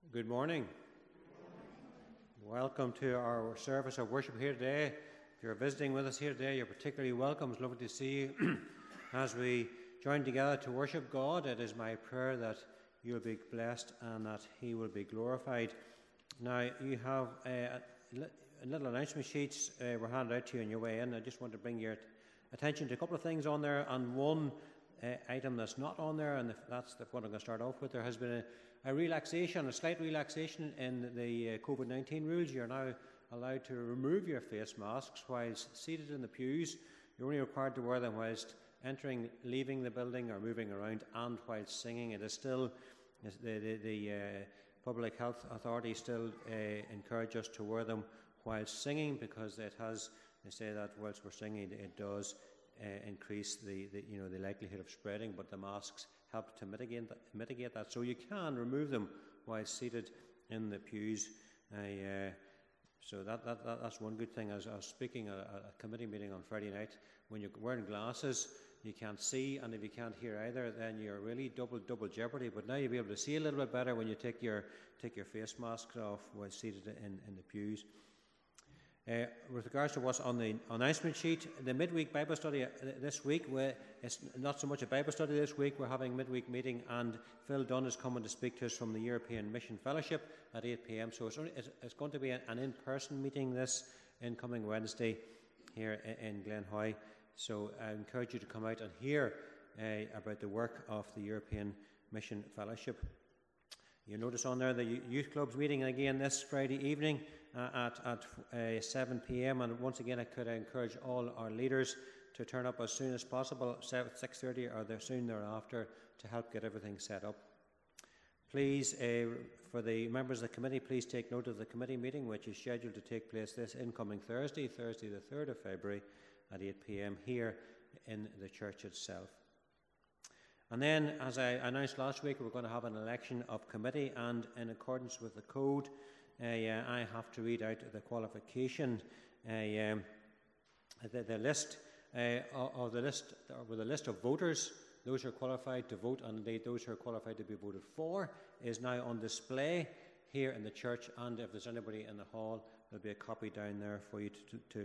Good morning. Welcome to our service of worship here today. If you're visiting with us here today, you're particularly welcome. It's lovely to see you. As we join together to worship God, it is my prayer that you'll be blessed and that He will be glorified. Now, you have little announcement sheets were handed out to you on your way in. I just want to bring your attention to a couple of things on there, and one item that's not on there, and that's what I'm going to start off with. There has been a slight relaxation in the COVID-19 rules. You're now allowed to remove your face masks whilst seated in the pews. You're only required to wear them whilst entering, leaving the building or moving around, and whilst singing. It is still, the public health authorities still encourage us to wear them whilst singing, because they say that whilst we're singing it does increase the likelihood of spreading, but the masks help to mitigate that. So you can remove them while seated in the pews. So that's one good thing. As I was speaking at a committee meeting on Friday night, when you're wearing glasses, you can't see, and if you can't hear either, then you're really double jeopardy. But now you'll be able to see a little bit better when you take your face masks off while seated in the pews. With regards to what's on the announcement sheet, the midweek Bible study this week, it's not so much a Bible study this week. We're having a midweek meeting, and Phil Dunn is coming to speak to us from the European Mission Fellowship at 8 p.m. So it's going to be an in-person meeting this incoming Wednesday here in Glenhoy. So I encourage you to come out and hear about the work of the European Mission Fellowship. You notice on there the youth club's meeting again this Friday evening at 7 p.m. And once again, I could encourage all our leaders to turn up as soon as possible, 6:30 or soon thereafter, to help get everything set up. Please, for the members of the committee, please take note of the committee meeting, which is scheduled to take place this incoming Thursday the 3rd of February at 8 p.m. here in the church itself. And then, as I announced last week, we're going to have an election of committee, and in accordance with the code, I have to read out the qualification, the list of voters. Those who are qualified to vote, and indeed those who are qualified to be voted for, is now on display here in the church. And if there's anybody in the hall, there'll be a copy down there for you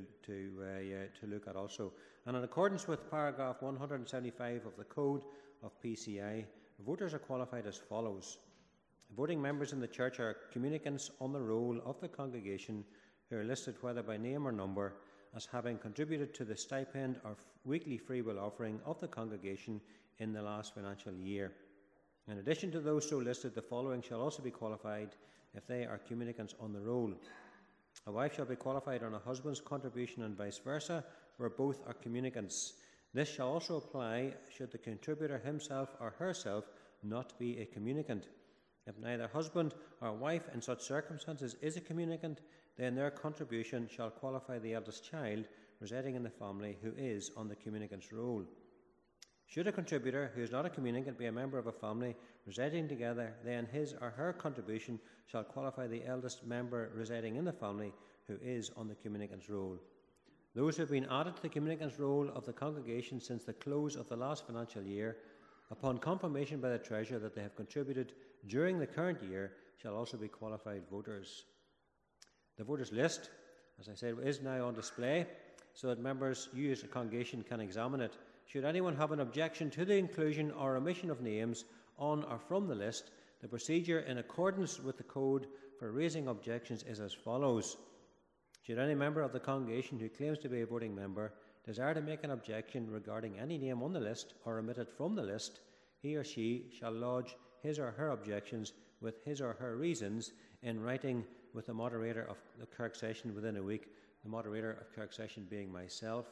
to look at also. And in accordance with paragraph 175 of the code of PCI, voters are qualified as follows. Voting members in the church are communicants on the roll of the congregation who are listed, whether by name or number, as having contributed to the stipend or weekly freewill offering of the congregation in the last financial year. In addition to those so listed, the following shall also be qualified if they are communicants on the roll. A wife shall be qualified on a husband's contribution and vice versa, where both are communicants. This shall also apply should the contributor himself or herself not be a communicant. If neither husband or wife in such circumstances is a communicant, then their contribution shall qualify the eldest child residing in the family who is on the communicant's roll. Should a contributor who is not a communicant be a member of a family residing together, then his or her contribution shall qualify the eldest member residing in the family who is on the communicant's roll. Those who have been added to the communicant's roll of the congregation since the close of the last financial year, upon confirmation by the Treasurer that they have contributed during the current year, shall also be qualified voters. The voters list, as I said, is now on display so that members, you as a congregation, can examine it. Should anyone have an objection to the inclusion or omission of names on or from the list, the procedure in accordance with the code for raising objections is as follows. Should any member of the congregation who claims to be a voting member desire to make an objection regarding any name on the list or omitted from the list, he or she shall lodge his or her objections with his or her reasons in writing with the moderator of the Kirk session within a week, the moderator of Kirk session being myself,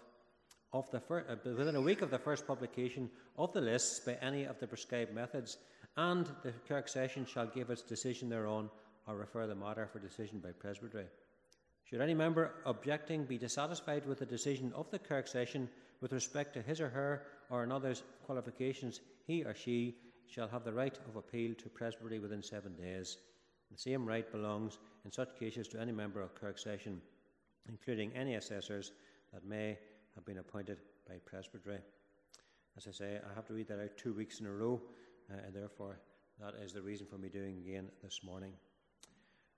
within a week of the first publication of the lists by any of the prescribed methods, and the Kirk session shall give its decision thereon or refer the matter for decision by Presbytery. Should any member objecting be dissatisfied with the decision of the Kirk session with respect to his or her or another's qualifications, he or she shall have the right of appeal to Presbytery within 7 days. The same right belongs in such cases to any member of Kirk session, including any assessors that may have been appointed by Presbytery. As I say, I have to read that out 2 weeks in a row, and therefore that is the reason for me doing again this morning.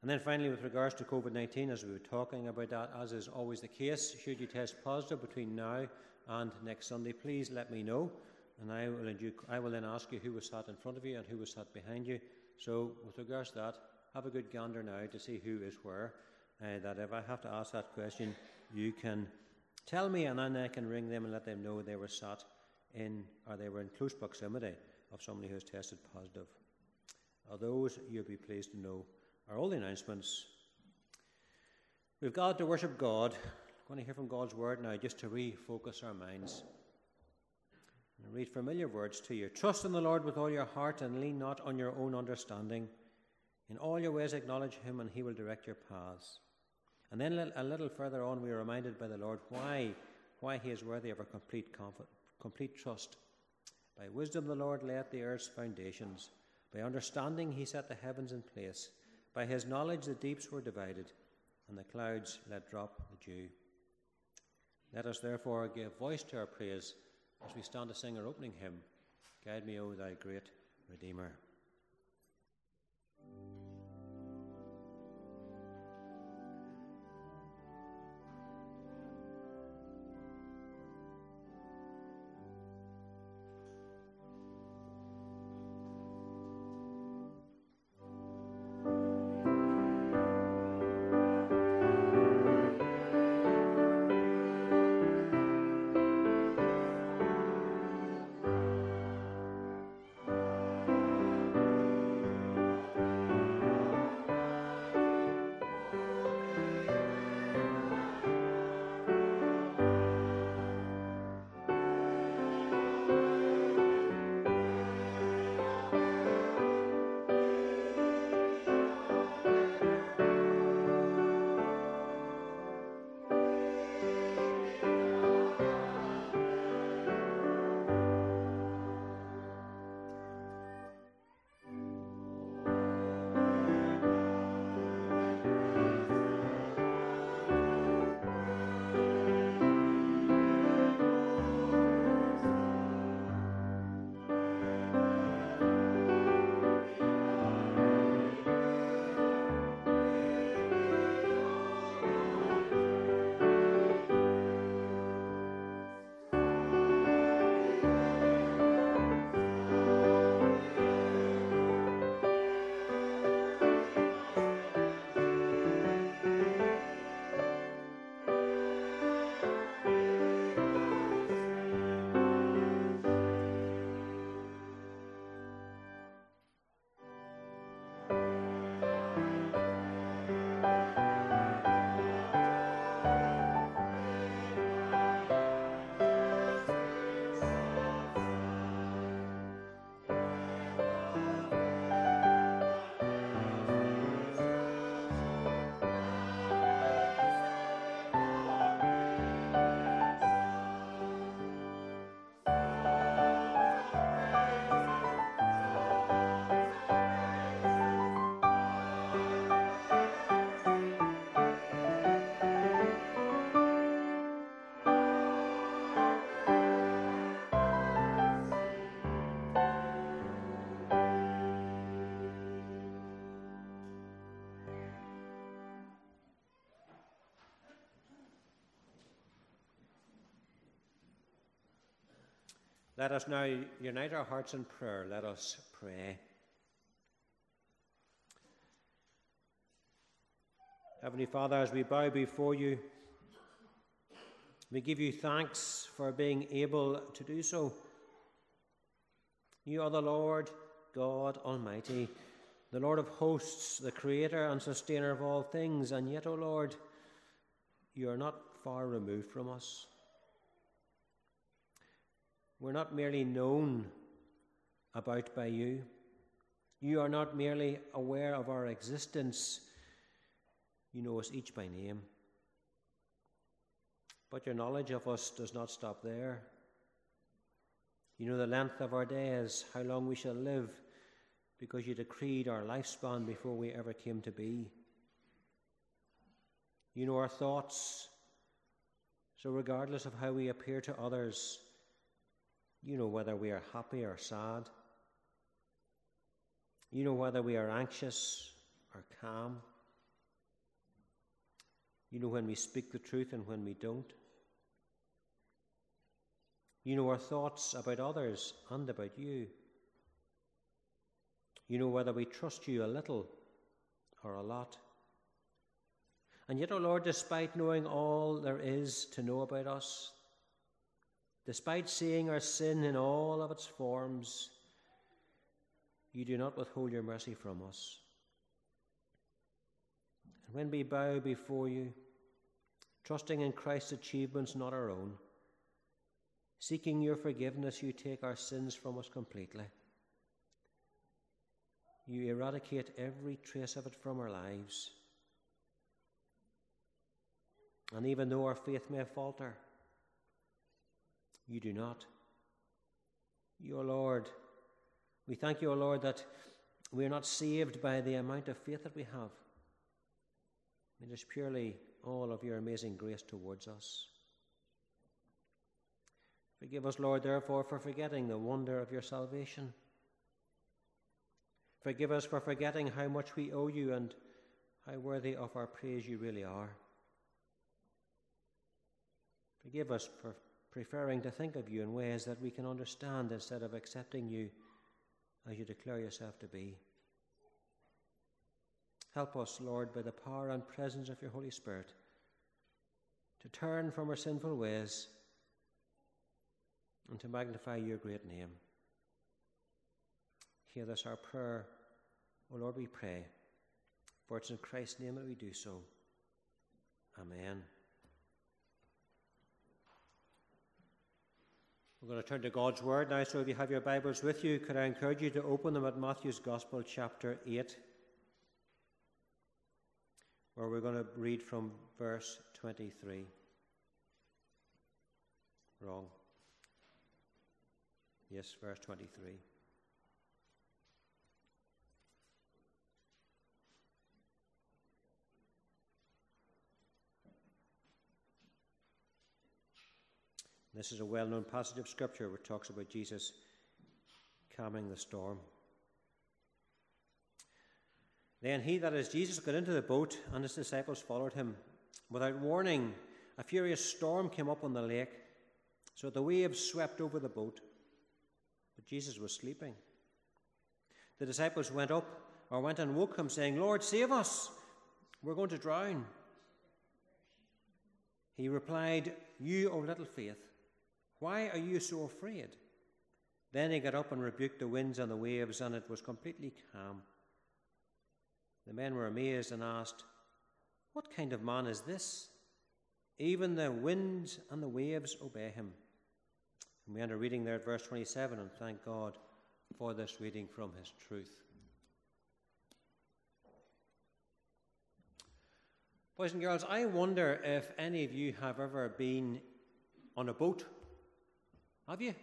And then finally, with regards to COVID-19, as we were talking about that, as is always the case, should you test positive between now and next Sunday, please let me know. And I will then ask you who was sat in front of you and who was sat behind you. So with regards to that, have a good gander now to see who is where. That if I have to ask that question, you can tell me, and then I can ring them and let them know they were sat in, or they were in close proximity of somebody who has tested positive. Those, you'll be pleased to know, are all the announcements. We've gathered to worship God. I'm going to hear from God's word now, just to refocus our minds. And read familiar words to you. Trust in the Lord with all your heart and lean not on your own understanding. In all your ways acknowledge him, and he will direct your paths. And then a little further on, we are reminded by the Lord why he is worthy of our complete trust. By wisdom the Lord laid the earth's foundations. By understanding he set the heavens in place. By his knowledge the deeps were divided, and the clouds let drop the dew. Let us therefore give voice to our praise as we stand to sing our opening hymn, Guide Me, O Thou Great Redeemer. Let us now unite our hearts in prayer. Let us pray. Heavenly Father, as we bow before you, we give you thanks for being able to do so. You are the Lord God Almighty, the Lord of hosts, the creator and sustainer of all things, and yet, O Lord, you are not far removed from us. We're not merely known about by you. You are not merely aware of our existence. You know us each by name. But your knowledge of us does not stop there. You know the length of our days, how long we shall live, because you decreed our lifespan before we ever came to be. You know our thoughts, so regardless of how we appear to others, you know whether we are happy or sad. You know whether we are anxious or calm. You know when we speak the truth and when we don't. You know our thoughts about others and about you. You know whether we trust you a little or a lot. And yet, O Lord, despite knowing all there is to know about us, despite seeing our sin in all of its forms, you do not withhold your mercy from us. And when we bow before you, trusting in Christ's achievements, not our own, seeking your forgiveness, you take our sins from us completely. You eradicate every trace of it from our lives. And even though our faith may falter, you do not. You, O Lord, we thank you, O Lord, that we are not saved by the amount of faith that we have. It is purely all of your amazing grace towards us. Forgive us, Lord, therefore, for forgetting the wonder of your salvation. Forgive us for forgetting how much we owe you and how worthy of our praise you really are. Forgive us for preferring to think of you in ways that we can understand instead of accepting you as you declare yourself to be. Help us, Lord, by the power and presence of your Holy Spirit, to turn from our sinful ways and to magnify your great name. Hear this our prayer, O Lord, we pray, for it's in Christ's name that we do so. Amen. We're going to turn to God's Word now, so if you have your Bibles with you, could I encourage you to open them at Matthew's Gospel, chapter 8, where we're going to read from verse 23. Wrong. Yes, verse 23. This is a well-known passage of Scripture which talks about Jesus calming the storm. Then he, that is Jesus, got into the boat, and his disciples followed him. Without warning, a furious storm came up on the lake, so the waves swept over the boat. But Jesus was sleeping. The disciples went and woke him, saying, Lord, save us, we're going to drown. He replied, You of little faith, why are you so afraid? Then he got up and rebuked the winds and the waves, and it was completely calm. The men were amazed and asked, What kind of man is this? Even the winds and the waves obey him. And we end our reading there at verse 27, and thank God for this reading from his truth. Boys and girls, I wonder if any of you have ever been on a boat. Have you?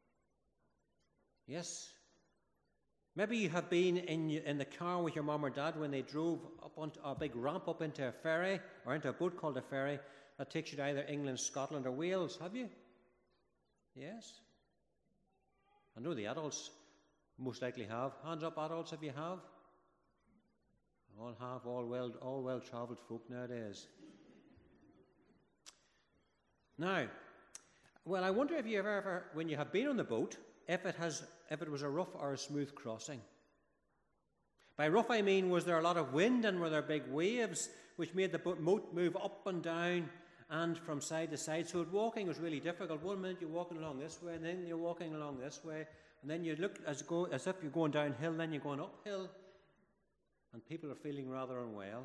Yes. Maybe you have been in the car with your mum or dad when they drove up onto a big ramp up into a ferry, or into a boat called a ferry, that takes you to either England, Scotland, or Wales. Have you? Yes. I know the adults most likely have. Hands up, adults, if you have. All have, all well-travelled folk nowadays. Now, well, I wonder if you ever, when you have been on the boat, if it was a rough or a smooth crossing. By rough, I mean, was there a lot of wind and were there big waves which made the boat move up and down and from side to side? So walking was really difficult. 1 minute you're walking along this way, and then you're walking along this way, and then you look as if you're going downhill, then you're going uphill, and people are feeling rather unwell.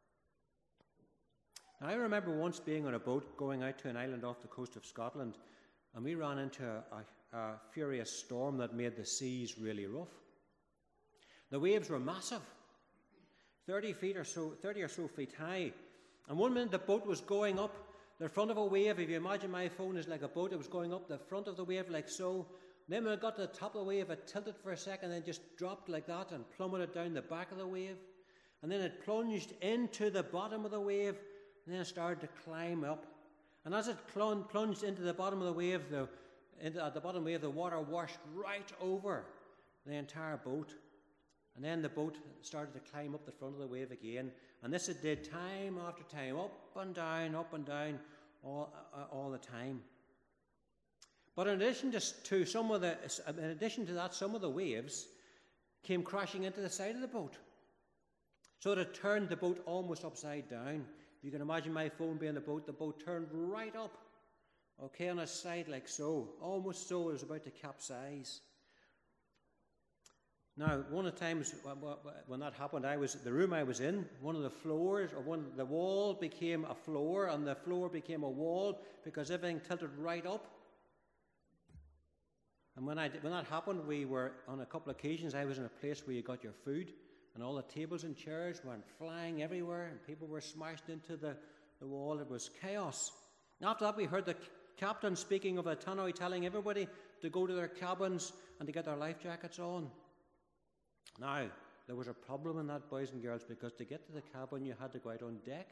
Now, I remember once being on a boat going out to an island off the coast of Scotland, and we ran into a furious storm that made the seas really rough. The waves were massive, 30 or so feet high. And 1 minute the boat was going up the front of a wave. If you imagine my phone is like a boat, it was going up the front of the wave like so. Then when it got to the top of the wave, it tilted for a second, then just dropped like that and plummeted down the back of the wave. And then it plunged into the bottom of the wave, and then it started to climb up. And as it plunged into the bottom of the wave, at the bottom of the wave, the water washed right over the entire boat. And then the boat started to climb up the front of the wave again. And this it did time after time, up and down, all the time. But in addition to that, some of the waves came crashing into the side of the boat. So it turned the boat almost upside down. If you can imagine my phone being the boat turned right up, okay, on its side like so, almost so it was about to capsize. Now, one of the times when that happened, the room I was in, one of the floors, or the wall became a floor, and the floor became a wall because everything tilted right up. And when that happened, we were, on a couple of occasions, I was in a place where you got your food, and all the tables and chairs went flying everywhere, and people were smashed into the wall. It was chaos. After that, we heard the captain speaking of the tannoy, telling everybody to go to their cabins and to get their life jackets on. Now, there was a problem in that, boys and girls, because to get to the cabin, you had to go out on deck.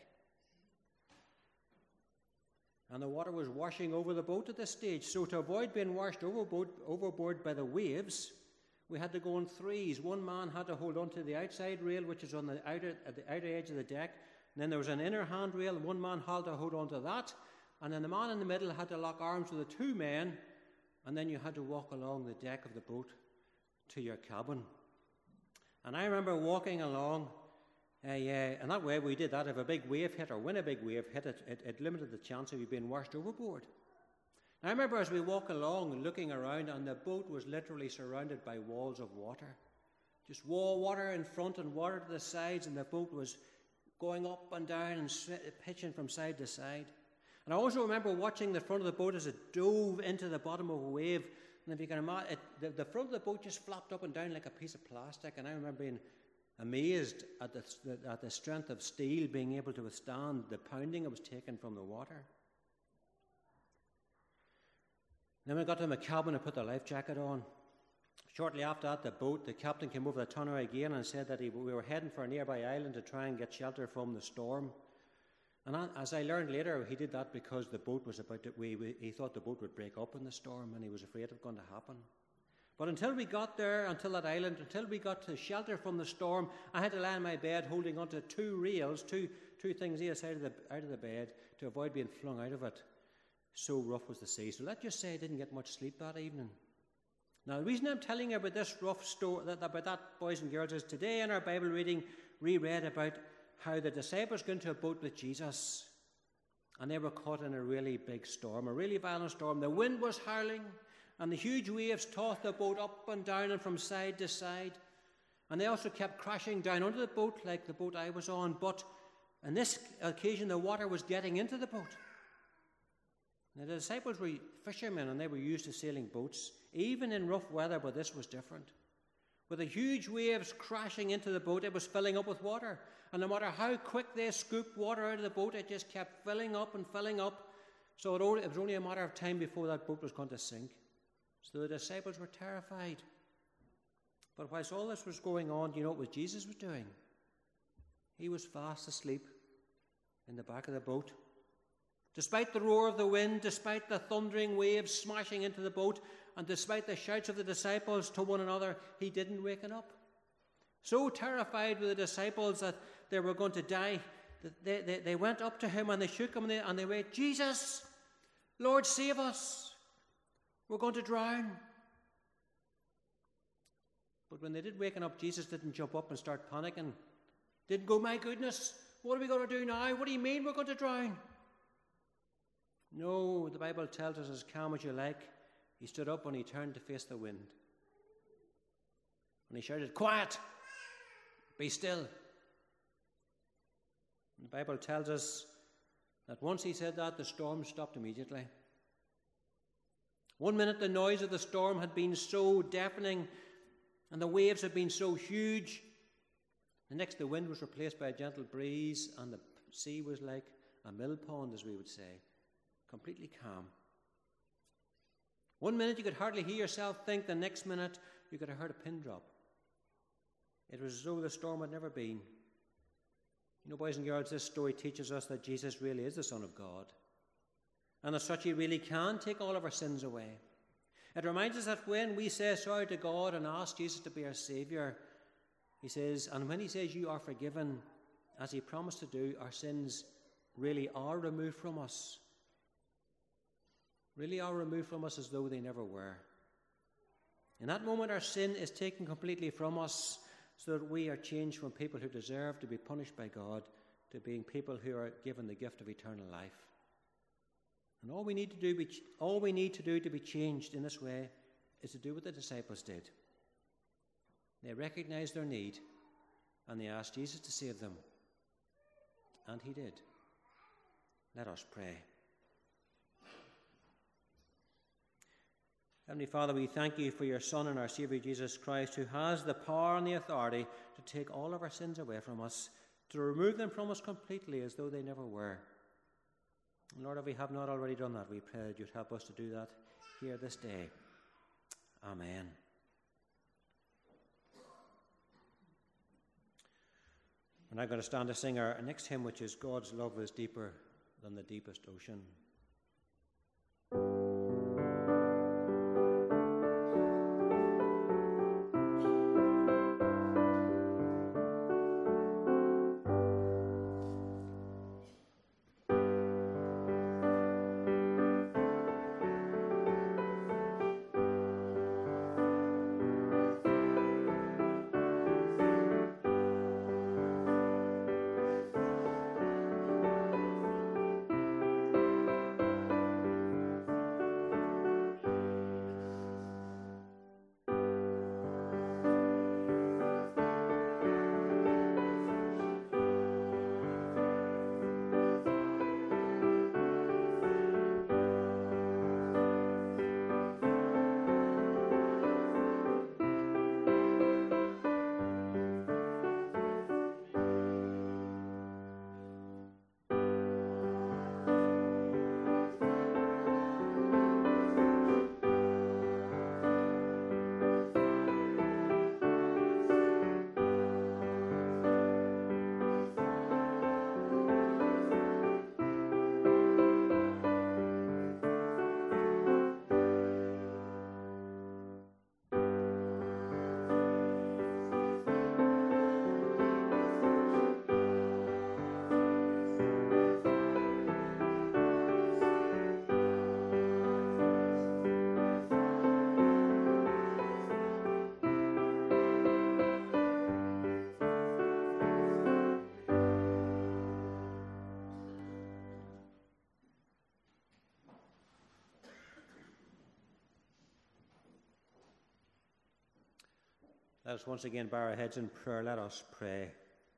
And the water was washing over the boat at this stage. So to avoid being washed overboard by the waves, we had to go in threes. One man had to hold on to the outside rail, which is at the outer edge of the deck. And then there was an inner handrail, and one man had to hold on to that. And then the man in the middle had to lock arms with the two men. And then you had to walk along the deck of the boat to your cabin. And I remember walking along, and that way we did that. If a big wave hit, or when a big wave hit, it limited the chance of you being washed overboard. And I remember as we walk along, looking around, and the boat was literally surrounded by walls of water. Just water in front and water to the sides, and the boat was going up and down and pitching from side to side. And I also remember watching the front of the boat as it dove into the bottom of a wave. And if you can imagine, the front of the boat just flopped up and down like a piece of plastic. And I remember being amazed at the strength of steel being able to withstand the pounding it was taking from the water. Then we got to my cabin and put the life jacket on. Shortly after that, the captain came over the tannoy again and said that we were heading for a nearby island to try and get shelter from the storm. And as I learned later, he did that because the boat was he thought the boat would break up in the storm, and he was afraid it was going to happen. But until we got there, until that island, until we got to shelter from the storm, I had to lie in my bed holding onto two rails, two things either side out of the bed, to avoid being flung out of it. So rough was the sea. So let's just say I didn't get much sleep that evening. Now, the reason I'm telling you about this rough story, about that, boys and girls, is today in our Bible reading, we read about how the disciples got into a boat with Jesus, and they were caught in a really big storm, a really violent storm. The wind was howling, and the huge waves tossed the boat up and down and from side to side. And they also kept crashing down onto the boat like the boat I was on. But on this occasion, the water was getting into the boat. Now, the disciples were fishermen, and they were used to sailing boats, even in rough weather, but this was different. With the huge waves crashing into the boat, it was filling up with water. And no matter how quick they scooped water out of the boat, it just kept filling up and filling up. So it was only a matter of time before that boat was going to sink. So the disciples were terrified. But whilst all this was going on, do you know what Jesus was doing? He was fast asleep in the back of the boat. Despite the roar of the wind, despite the thundering waves smashing into the boat, and despite the shouts of the disciples to one another, he didn't waken up. So terrified were the disciples that they were going to die, that they went up to him and they shook him and they went, "Jesus, Lord, save us. We're going to drown." But when they did waken up, Jesus didn't jump up and start panicking. Didn't go, "My goodness, what are we going to do now? What do you mean we're going to drown?" No, the Bible tells us, as calm as you like, he stood up and he turned to face the wind. And he shouted, "Quiet! Be still." And the Bible tells us that once he said that, the storm stopped immediately. 1 minute the noise of the storm had been so deafening and the waves had been so huge. The next, the wind was replaced by a gentle breeze, and the sea was like a mill pond, as we would say, completely calm. 1 minute you could hardly hear yourself think, the next minute you could have heard a pin drop. It was as though the storm had never been. You know, boys and girls, this story teaches us that Jesus really is the Son of God, and as such he really can take all of our sins away. It reminds us that when we say sorry to God and ask Jesus to be our Saviour, He says, and when he says you are forgiven, as he promised to do, our sins really are removed from us. Really are removed from us as though they never were. In that moment, our sin is taken completely from us, so that we are changed from people who deserve to be punished by God to being people who are given the gift of eternal life. And all we need to do to be changed in this way is to do what the disciples did. They recognized their need, and they asked Jesus to save them. And he did. Let us pray. Heavenly Father, we thank you for your Son and our Saviour Jesus Christ, who has the power and the authority to take all of our sins away from us, to remove them from us completely as though they never were. And Lord, if we have not already done that, we pray that you'd help us to do that here this day. Amen. We're now going to stand to sing our next hymn, which is God's Love is Deeper Than the Deepest Ocean. Let us once again bow our heads in prayer. Let us pray.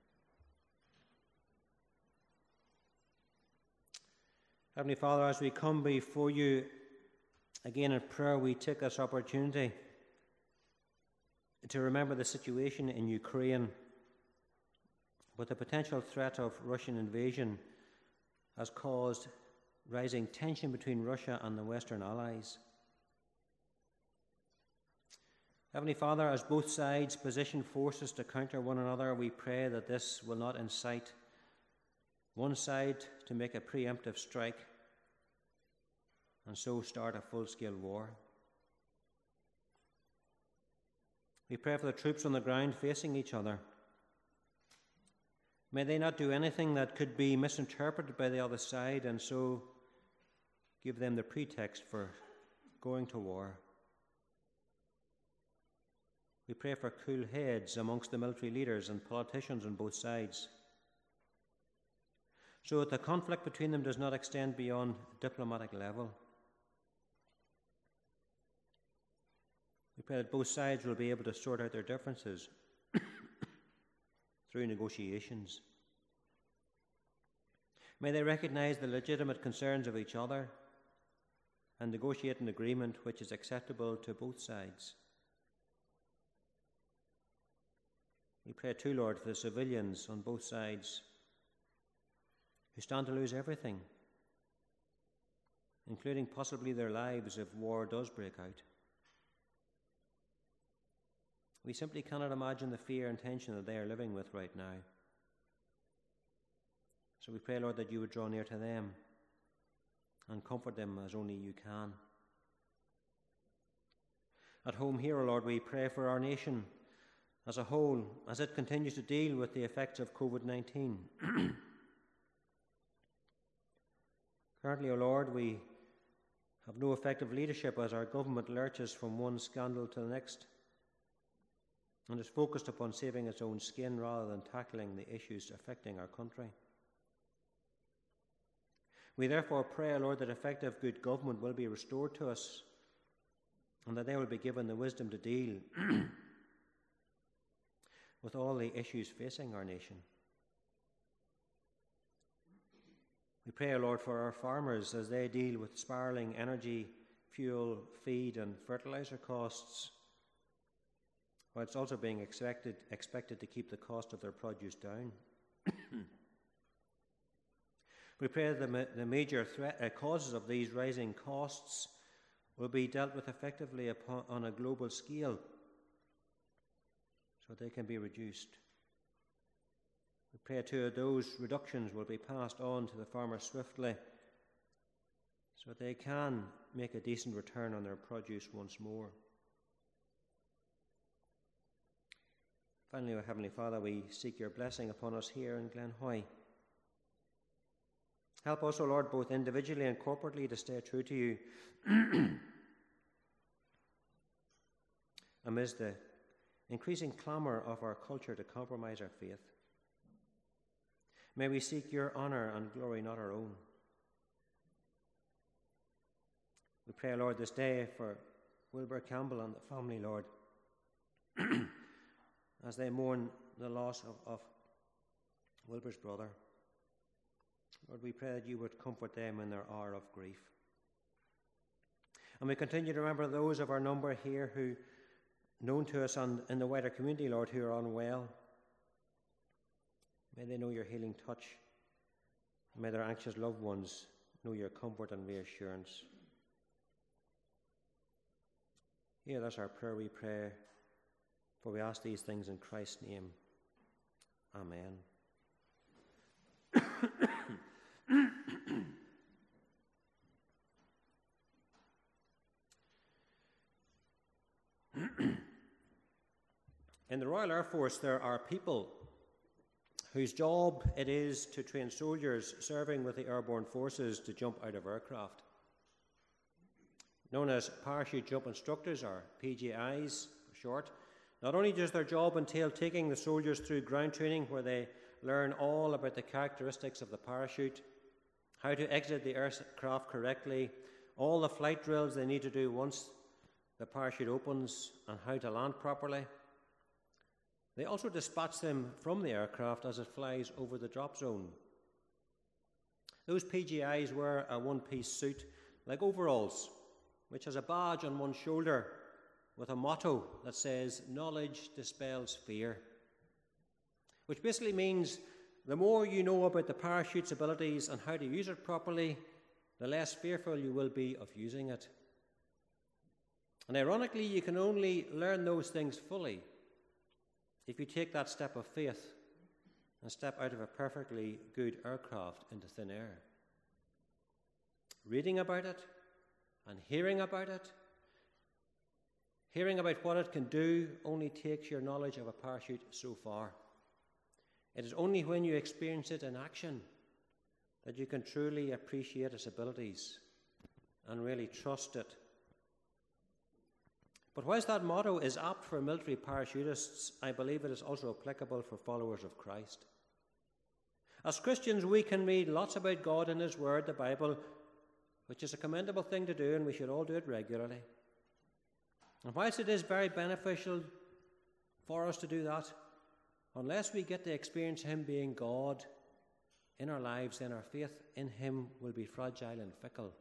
Heavenly Father, as we come before you again in prayer, we take this opportunity to remember the situation in Ukraine, with the potential threat of Russian invasion has caused rising tension between Russia and the Western allies. Heavenly Father, as both sides position forces to counter one another, we pray that this will not incite one side to make a preemptive strike and so start a full-scale war. We pray for the troops on the ground facing each other. May they not do anything that could be misinterpreted by the other side and so give them the pretext for going to war. We pray for cool heads amongst the military leaders and politicians on both sides, so that the conflict between them does not extend beyond diplomatic level. We pray that both sides will be able to sort out their differences through negotiations. May they recognize the legitimate concerns of each other and negotiate an agreement which is acceptable to both sides. We pray too, Lord, for the civilians on both sides who stand to lose everything, including possibly their lives if war does break out. We simply cannot imagine the fear and tension that they are living with right now. So we pray, Lord, that you would draw near to them and comfort them as only you can. At home here, O Lord, we pray for our nation, as a whole as it continues to deal with the effects of COVID-19. Currently, O Lord, we have no effective leadership as our government lurches from one scandal to the next and is focused upon saving its own skin rather than tackling the issues affecting our country. We therefore pray, O Lord, that effective good government will be restored to us and that they will be given the wisdom to deal with all the issues facing our nation. We pray, O Lord, for our farmers as they deal with spiralling energy, fuel, feed and fertilizer costs, while it's also being expected to keep the cost of their produce down. We pray that the major causes of these rising costs will be dealt with effectively on a global scale so they can be reduced. We pray too that those reductions will be passed on to the farmers swiftly so that they can make a decent return on their produce once more. Finally, O Heavenly Father, we seek your blessing upon us here in Glenhoy. Help us, O Lord, both individually and corporately to stay true to you amidst the increasing clamour of our culture to compromise our faith. May we seek your honour and glory, not our own. We pray, Lord, this day for Wilbur Campbell and the family, Lord, as they mourn the loss of Wilbur's brother. Lord, we pray that you would comfort them in their hour of grief. And we continue to remember those of our number here who, known to us in the wider community, Lord, who are unwell. May they know your healing touch. May their anxious loved ones know your comfort and reassurance. Hear us our prayer, we pray, for we ask these things in Christ's name. Amen. In the Royal Air Force, there are people whose job it is to train soldiers serving with the airborne forces to jump out of aircraft. Known as parachute jump instructors, or PJIs for short, not only does their job entail taking the soldiers through ground training where they learn all about the characteristics of the parachute, how to exit the aircraft correctly, all the flight drills they need to do once the parachute opens, and how to land properly. They also dispatch them from the aircraft as it flies over the drop zone. Those PJIs wear a one-piece suit like overalls, which has a badge on one shoulder with a motto that says, "Knowledge dispels fear," which basically means the more you know about the parachute's abilities and how to use it properly, the less fearful you will be of using it. And ironically, you can only learn those things fully if you take that step of faith and step out of a perfectly good aircraft into thin air. Reading about it and hearing about it, hearing about what it can do only takes your knowledge of a parachute so far. It is only when you experience it in action that you can truly appreciate its abilities and really trust it. But whilst that motto is apt for military parachutists, I believe it is also applicable for followers of Christ. As Christians, we can read lots about God in His Word, the Bible, which is a commendable thing to do, and we should all do it regularly. And whilst it is very beneficial for us to do that, unless we get to experience Him being God in our lives, then our faith in Him will be fragile and fickle.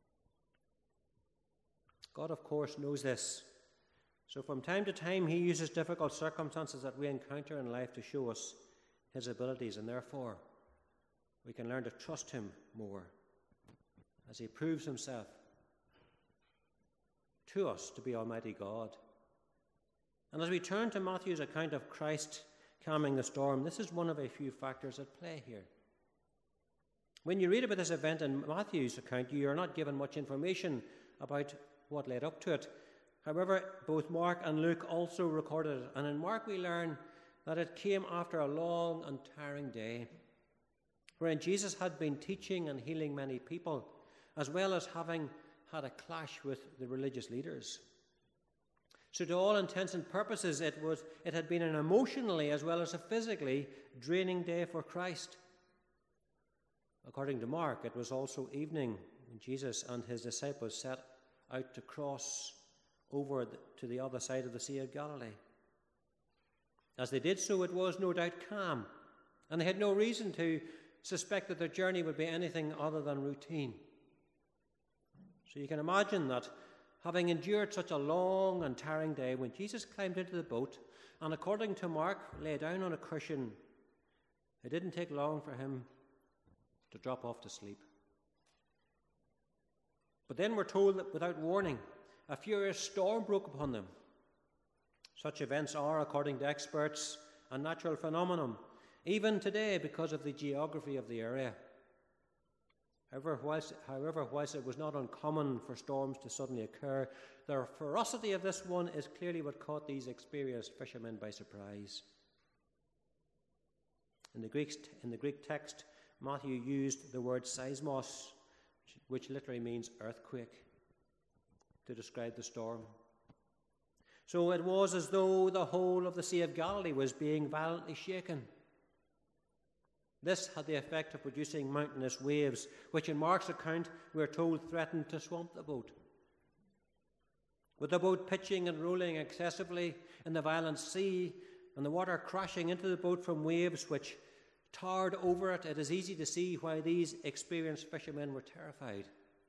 God, of course, knows this. So from time to time, He uses difficult circumstances that we encounter in life to show us His abilities, and therefore we can learn to trust Him more as He proves Himself to us to be Almighty God. And as we turn to Matthew's account of Christ calming the storm, this is one of a few factors at play here. When you read about this event in Matthew's account, you are not given much information about what led up to it. However, both Mark and Luke also recorded it. And in Mark we learn that it came after a long and tiring day, wherein Jesus had been teaching and healing many people, as well as having had a clash with the religious leaders. So to all intents and purposes, it had been an emotionally as well as a physically draining day for Christ. According to Mark, it was also evening when Jesus and his disciples set out to cross over to the other side of the Sea of Galilee. As they did so, it was no doubt calm, and they had no reason to suspect that their journey would be anything other than routine. So you can imagine that, having endured such a long and tiring day, when Jesus climbed into the boat and, according to Mark, lay down on a cushion, it didn't take long for him to drop off to sleep. But then we're told that without warning, a furious storm broke upon them. Such events are, according to experts, a natural phenomenon, even today because of the geography of the area. However, whilst it was not uncommon for storms to suddenly occur, the ferocity of this one is clearly what caught these experienced fishermen by surprise. In the Greek text, Matthew used the word seismos, which literally means earthquake, to describe the storm. So it was as though the whole of the Sea of Galilee was being violently shaken. This had the effect of producing mountainous waves, which in Mark's account we are told threatened to swamp the boat. With the boat pitching and rolling excessively in the violent sea, and the water crashing into the boat from waves which towered over it, it is easy to see why these experienced fishermen were terrified.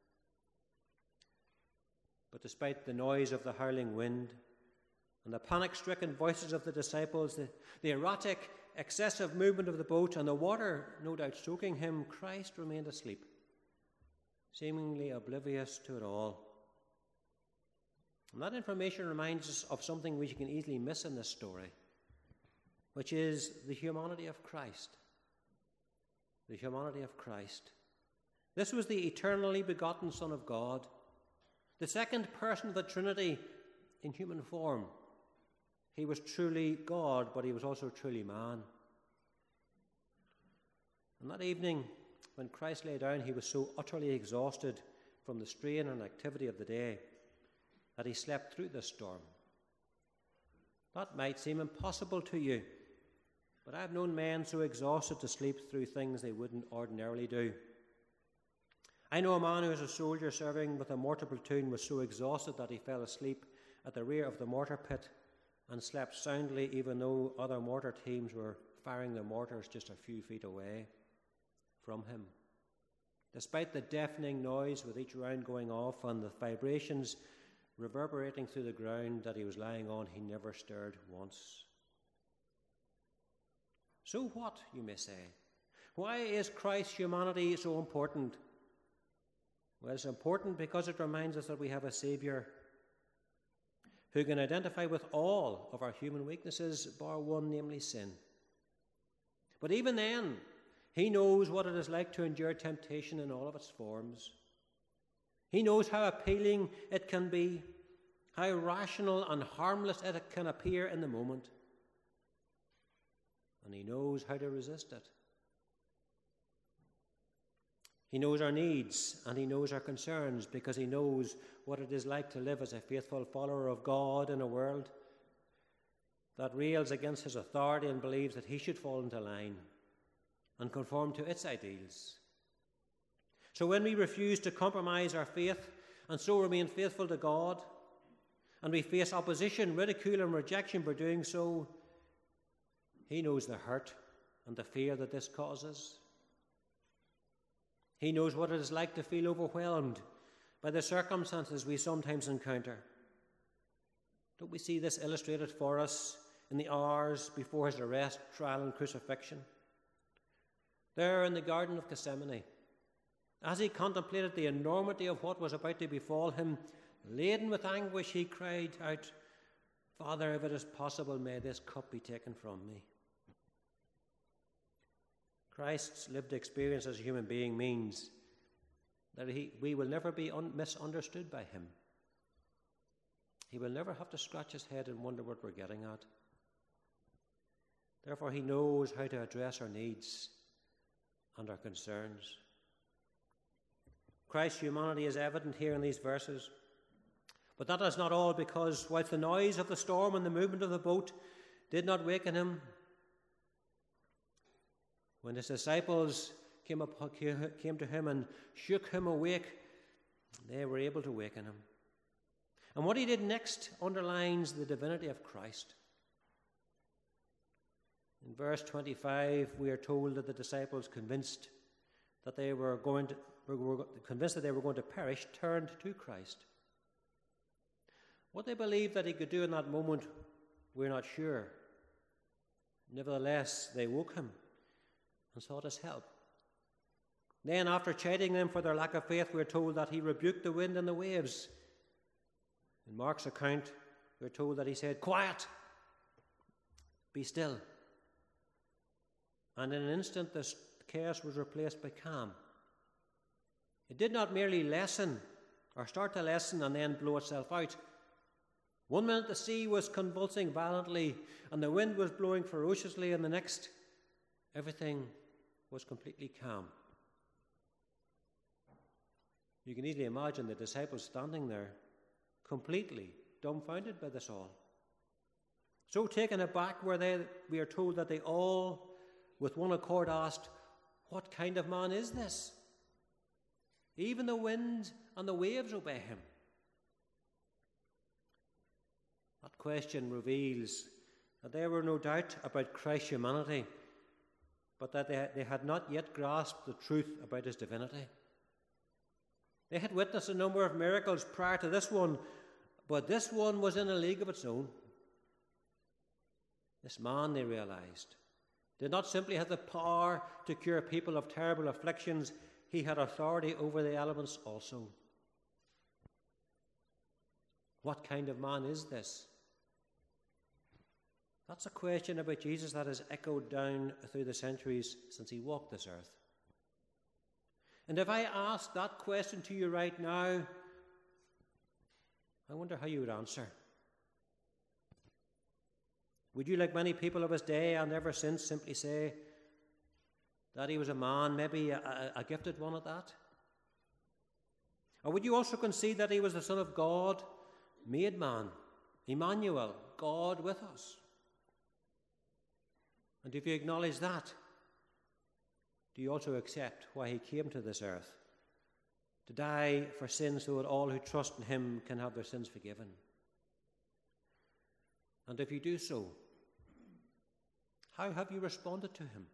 But despite the noise of the howling wind and the panic-stricken voices of the disciples, the erratic, excessive movement of the boat, and the water no doubt soaking him, Christ remained asleep, seemingly oblivious to it all. And that information reminds us of something which you can easily miss in this story, which is the humanity of Christ. The humanity of Christ. This was the eternally begotten Son of God, the second person of the Trinity in human form. He was truly God, but he was also truly man. And that evening, when Christ lay down, he was so utterly exhausted from the strain and activity of the day that he slept through the storm. That might seem impossible to you, but I've known men so exhausted to sleep through things they wouldn't ordinarily do. I know a man who was a soldier serving with a mortar platoon was so exhausted that he fell asleep at the rear of the mortar pit and slept soundly even though other mortar teams were firing their mortars just a few feet away from him. Despite the deafening noise with each round going off and the vibrations reverberating through the ground that he was lying on, he never stirred once. So what, you may say? Why is Christ's humanity so important? Well, it's important because it reminds us that we have a Saviour who can identify with all of our human weaknesses, bar one, namely sin. But even then, he knows what it is like to endure temptation in all of its forms. He knows how appealing it can be, how rational and harmless it can appear in the moment. And he knows how to resist it. He knows our needs and he knows our concerns because he knows what it is like to live as a faithful follower of God in a world that rails against his authority and believes that he should fall into line and conform to its ideals. So when we refuse to compromise our faith and so remain faithful to God, and we face opposition, ridicule and rejection for doing so, he knows the hurt and the fear that this causes. He knows what it is like to feel overwhelmed by the circumstances we sometimes encounter. Don't we see this illustrated for us in the hours before his arrest, trial and crucifixion? There in the Garden of Gethsemane, as he contemplated the enormity of what was about to befall him, laden with anguish, he cried out, "Father, if it is possible, may this cup be taken from me." Christ's lived experience as a human being means that we will never be misunderstood by him. he will never have to scratch his head and wonder what we're getting at. Therefore, he knows how to address our needs and our concerns. Christ's humanity is evident here in these verses. But that is not all, because whilst the noise of the storm and the movement of the boat did not waken him, when his disciples came to him and shook him awake, they were able to waken him. And what he did next underlines the divinity of Christ. In verse 25, we are told that the disciples, convinced that they were going to perish, turned to Christ. What they believed that he could do in that moment, we're not sure. Nevertheless, they woke him and sought his help. Then, after chiding them for their lack of faith, we're told that he rebuked the wind and the waves. In Mark's account, we're told that he said, "Quiet! Be still." And in an instant, the chaos was replaced by calm. It did not merely lessen or start to lessen and then blow itself out. One minute the sea was convulsing violently and the wind was blowing ferociously, and the next, everything was completely calm. You can easily imagine the disciples standing there, completely dumbfounded by this all. So taken aback we are told that they all, with one accord, asked, "What kind of man is this? Even the wind and the waves obey him." That question reveals that there were no doubt about Christ's humanity, but that they had not yet grasped the truth about his divinity. They had witnessed a number of miracles prior to this one, but this one was in a league of its own. This man, they realized, did not simply have the power to cure people of terrible afflictions, he had authority over the elements also. What kind of man is this? That's a question about Jesus that has echoed down through the centuries since he walked this earth. And if I ask that question to you right now, I wonder how you would answer. Would you, like many people of his day and ever since, simply say that he was a man, maybe a gifted one at that? Or would you also concede that he was the Son of God, made man, Emmanuel, God with us? And if you acknowledge that, do you also accept why he came to this earth? To die for sin so that all who trust in him can have their sins forgiven. And if you do so, how have you responded to him?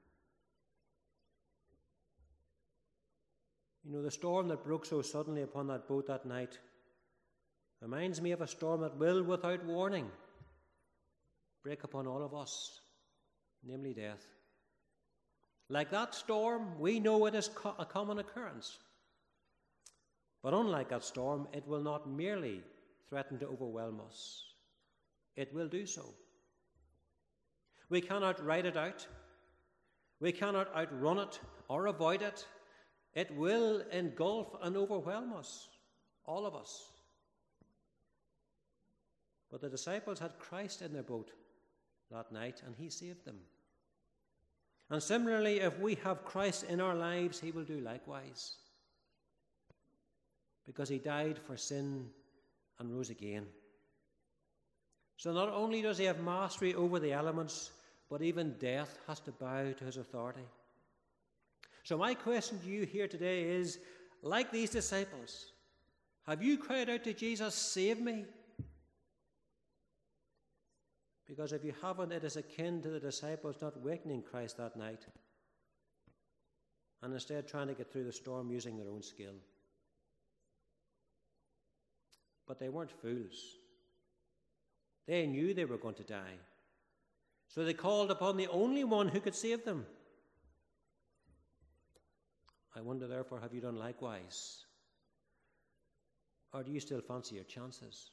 You know, the storm that broke so suddenly upon that boat that night reminds me of a storm that will, without warning, break upon all of us, namely death. Like that storm, we know it is a common occurrence. But unlike that storm, it will not merely threaten to overwhelm us. It will do so. We cannot ride it out. We cannot outrun it or avoid it. It will engulf and overwhelm us, all of us. But the disciples had Christ in their boat that night, and he saved them. And similarly, if we have Christ in our lives, he will do likewise. Because he died for sin and rose again. So not only does he have mastery over the elements, but even death has to bow to his authority. So my question to you here today is, like these disciples, have you cried out to Jesus, "Save me"? Because if you haven't, it is akin to the disciples not wakening Christ that night and instead trying to get through the storm using their own skill. But they weren't fools. They knew they were going to die. So they called upon the only one who could save them. I wonder, therefore, have you done likewise? Or do you still fancy your chances?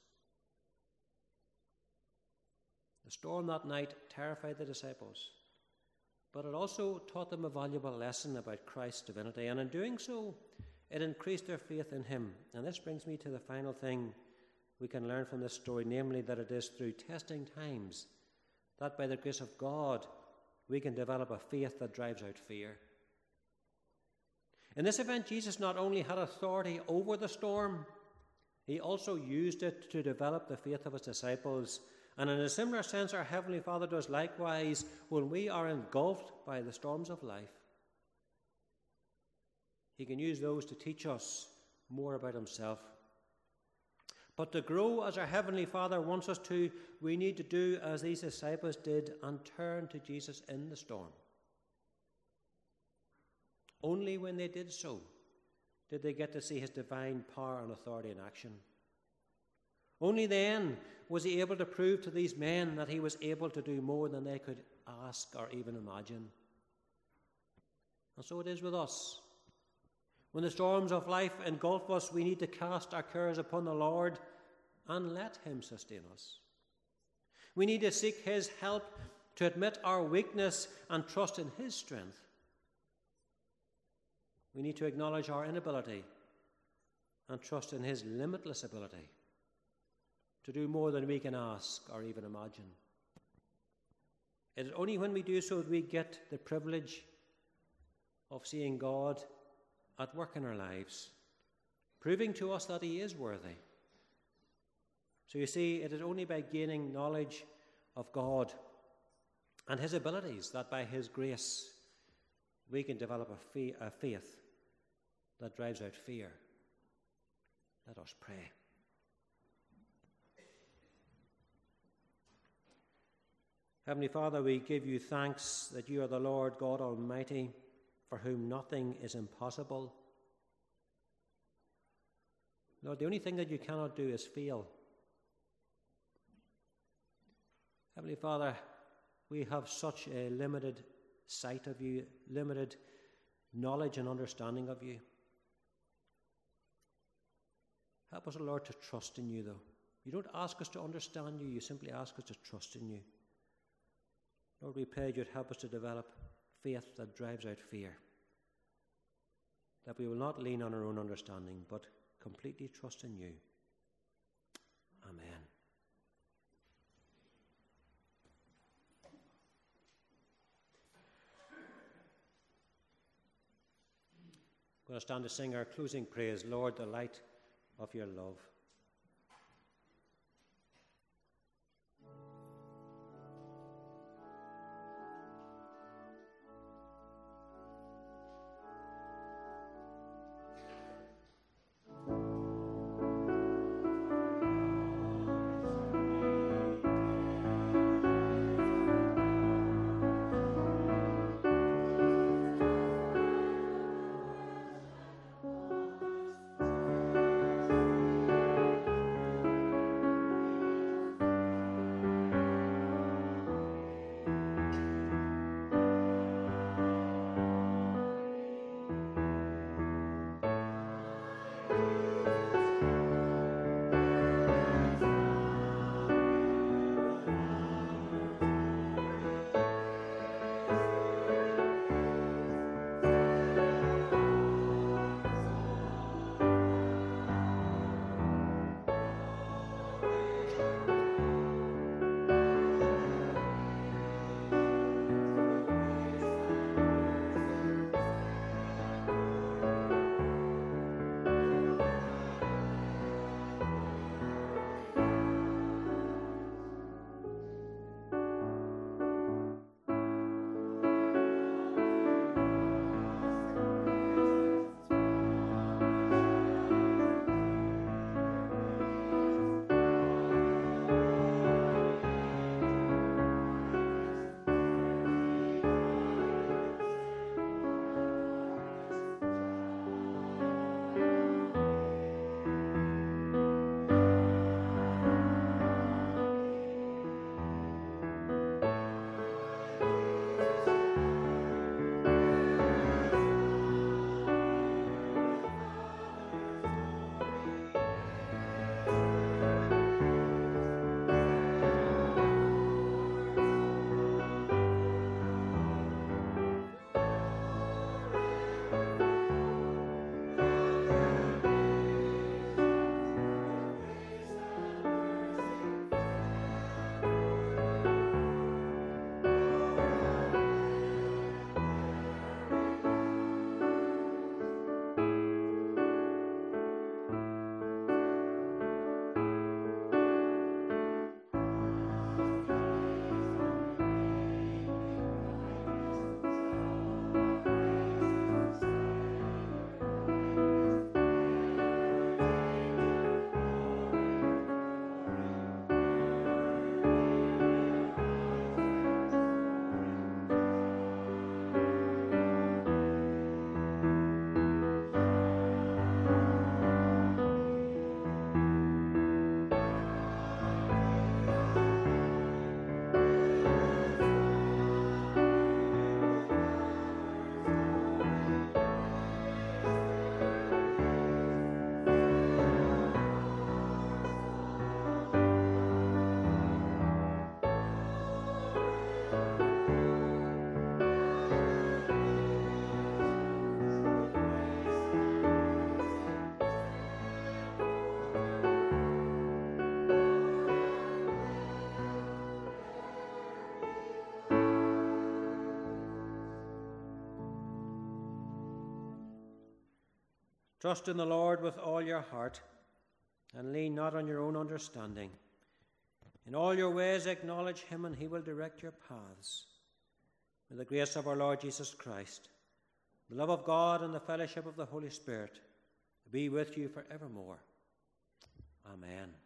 The storm that night terrified the disciples, but it also taught them a valuable lesson about Christ's divinity, and in doing so, it increased their faith in him. And this brings me to the final thing we can learn from this story, namely that it is through testing times that by the grace of God we can develop a faith that drives out fear. In this event, Jesus not only had authority over the storm, he also used it to develop the faith of his disciples. And in a similar sense, our Heavenly Father does likewise when we are engulfed by the storms of life. He can use those to teach us more about himself. But to grow as our Heavenly Father wants us to, we need to do as these disciples did and turn to Jesus in the storm. Only when they did so did they get to see his divine power and authority in action. Only then was he able to prove to these men that he was able to do more than they could ask or even imagine. And so it is with us. When the storms of life engulf us, we need to cast our cares upon the Lord and let him sustain us. We need to seek his help, to admit our weakness and trust in his strength. We need to acknowledge our inability and trust in his limitless ability to do more than we can ask or even imagine. It is only when we do so that we get the privilege of seeing God at work in our lives, proving to us that he is worthy. So you see, it is only by gaining knowledge of God and his abilities that by his grace we can develop a faith that drives out fear. Let us pray. Heavenly Father, we give you thanks that you are the Lord God Almighty, for whom nothing is impossible. Lord, the only thing that you cannot do is fail. Heavenly Father, we have such a limited sight of you, limited knowledge and understanding of you. Help us, Lord, to trust in you, though. You don't ask us to understand you, you simply ask us to trust in you. Lord, we pray you'd help us to develop faith that drives out fear, that we will not lean on our own understanding, but completely trust in you. Amen. We're going to stand to sing our closing praise, Lord, the light of your love. Trust in the Lord with all your heart, and lean not on your own understanding. In all your ways acknowledge him, and he will direct your paths. May the grace of our Lord Jesus Christ, the love of God, and the fellowship of the Holy Spirit be with you forevermore. Amen.